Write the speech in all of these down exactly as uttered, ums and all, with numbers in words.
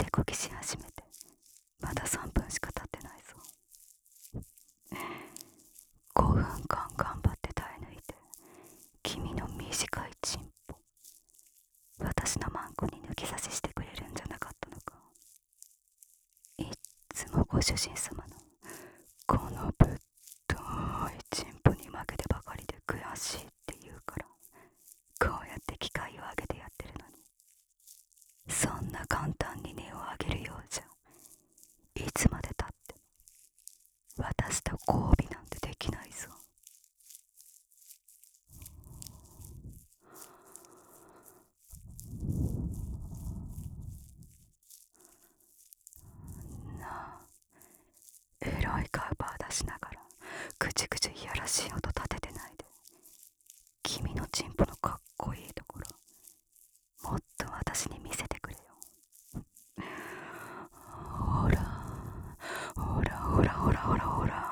こぎし始めてまださんぷんしか経ってないぞ。ごふんかん頑張って耐え抜いて君の短いチンポ私のマンコに抜き差ししてくれるんじゃなかったのか。いっつもご主人様のこのぶっといチンポに負けてばかりで悔しいって言うからこうやって機械を上げてやってるのに、そんな簡単に根を上げるようじゃいつまでたっても私と交尾なんてできないぞ。なあ、エロいカウパー出しながらぐちぐちいやらしい音立ててないで、君のチンポのかっこいいところもっと私に見せてくれよ。ほらほらほらほらほらほら。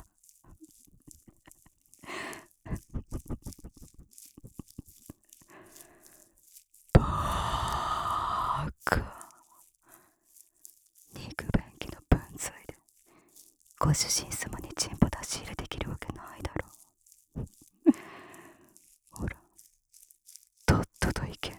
バーカ。肉便器の分際でご主人様にチンポ出し入れできるわけないだろう。ほらとっとと行け。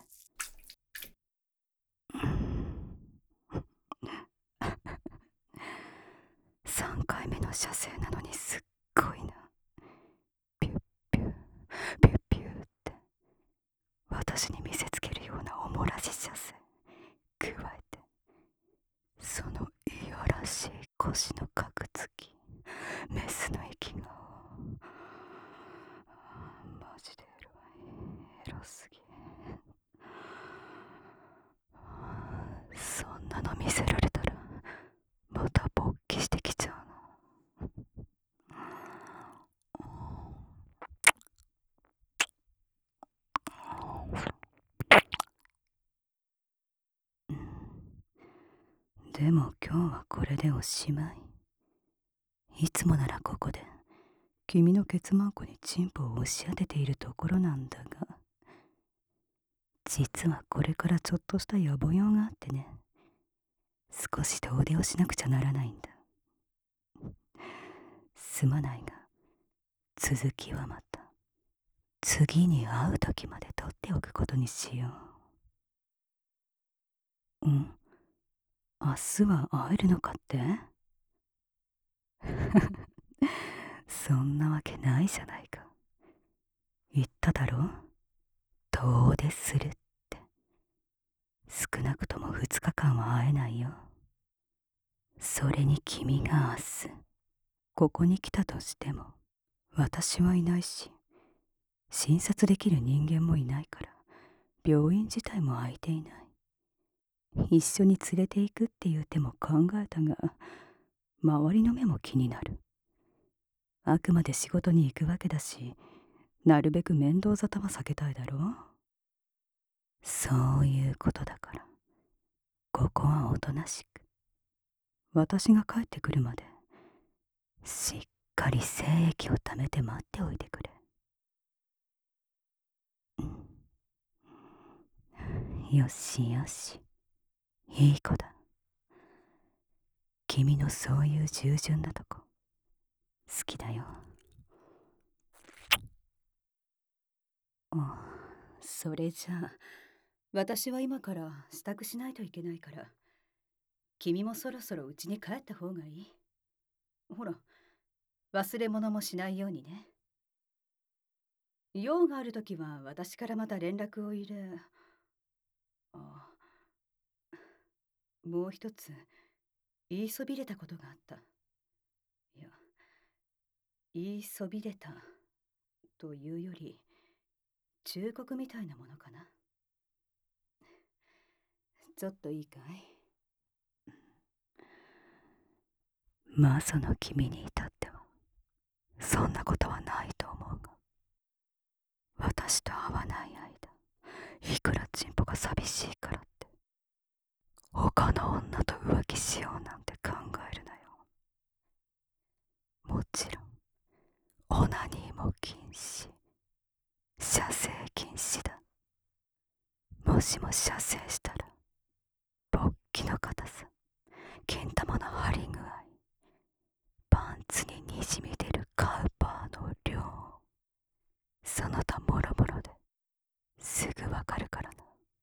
さんかいめの射精なのにすっごいな。ピュッピュッピュッピュッって私に見せつけるようなおもらし射精加えて、そのいやらしい腰のかくつきメスの息がマジでエロい、エロすぎ。そんなの見せられたらまた勃起してきちゃうな。でも今日はこれでおしまい。いつもならここで君のケツマンコにチンポを押し当てているところなんだが、実はこれからちょっとした野暮用があってね、少し遠出をしなくちゃならないんだ。すまないが続きはまた次に会う時まで取っておくことにしよう。うん、明日は会えるのかってそんなわけないじゃないか。言っただろ、遠出するって。少なくともふつかかんは会えないよ。それに君が明日ここに来たとしても私はいないし、診察できる人間もいないから病院自体も空いていない。一緒に連れて行くっていう手も考えたが、周りの目も気になる。あくまで仕事に行くわけだし、なるべく面倒沙汰は避けたいだろう。そういうことだからここはおとなしく、私が帰ってくるまでしっかり精液をためて待っておいてくれ。よしよし、いい子だ。君のそういう従順なとこ好きだよ。あ、それじゃあ私は今から支度しないといけないから、君もそろそろ家に帰った方がいい。ほら、忘れ物もしないようにね。用があるときは私からまた連絡を入れ。あ、もう一つ言いそびれたことがあった。いや、言いそびれたというより忠告みたいなものかな。ちょっといいかい。まあその君に至ってはそんなことはないと思うが、私と会わない間いくらチンポが寂しいからって他の女と浮気しようなんて考えるなよ。もちろんオナニーも禁止、射精禁止だ。もしも射精したら勃起の形かるからな。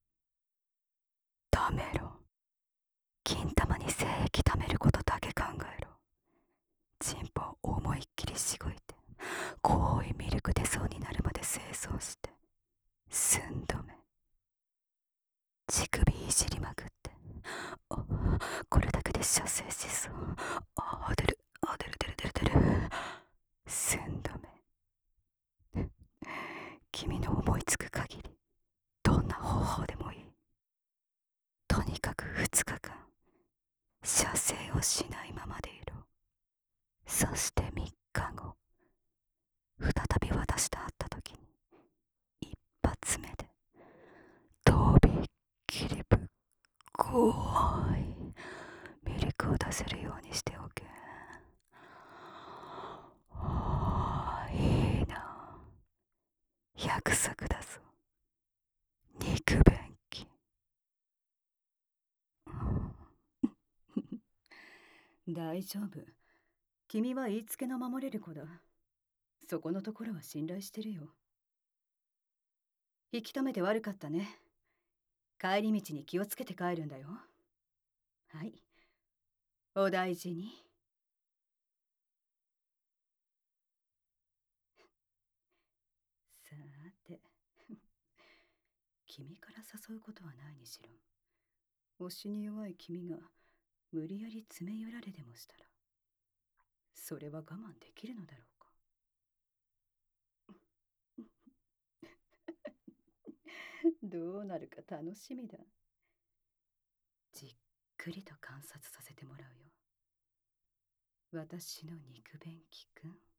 ためろ。金玉に精液ためることだけ考えろ。チンポを思いっきりしごいて、濃いミルク出そうになるまで清掃して、寸止め。乳首いじりまくって、あ、これだけで射精しそう。あ、出る、あ、出る出る出る出る。寸止め。君の思いつく限り、どんな方法でもいい。とにかくふつかかん、射精をしないままでいろ。そしてみっかご、再び私と会った時に、一発目で、とびっきりぶっごいミルクを出せるようにしておけ。はあ、いいな。約束だぞ。肉便器。大丈夫。君は言いつけの守れる子だ。そこのところは信頼してるよ。引き止めて悪かったね。帰り道に気をつけて帰るんだよ。はい。お大事に。さて。君から誘うことはないにしろ、推しに弱い君が無理やり詰め寄られでもしたら、それは我慢できるのだろうか。どうなるか楽しみだ。じっくりと観察させてもらうよ。私の肉便器くん。